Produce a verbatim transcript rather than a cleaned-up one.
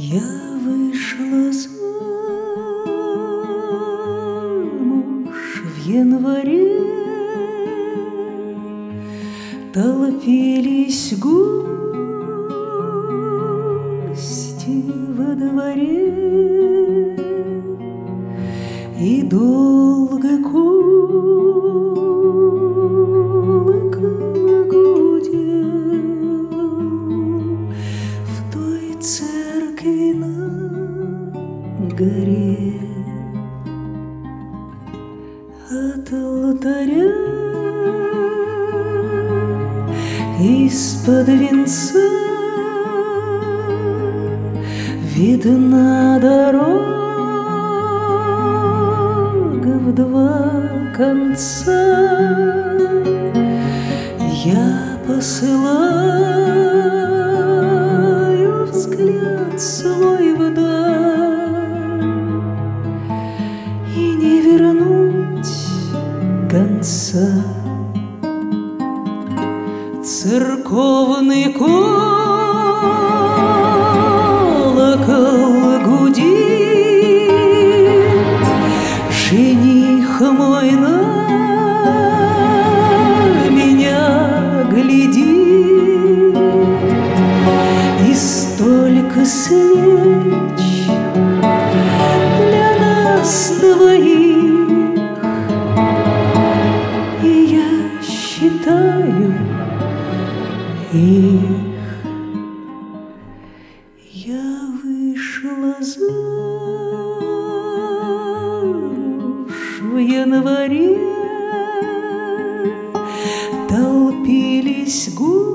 Я вышла замуж в январе, толпились гости во дворе, и долго колокол гудел в той церкви на горе. От алтаря из-под венца видна дорога в два конца. Я посылаю взгляд свой вдаль, и не вернуть конца. Церковный колокол гудит, жених мой на меня глядит, и столько свеч для нас двоих, и я считаю их. Я вышла замуж в январе, толпились гости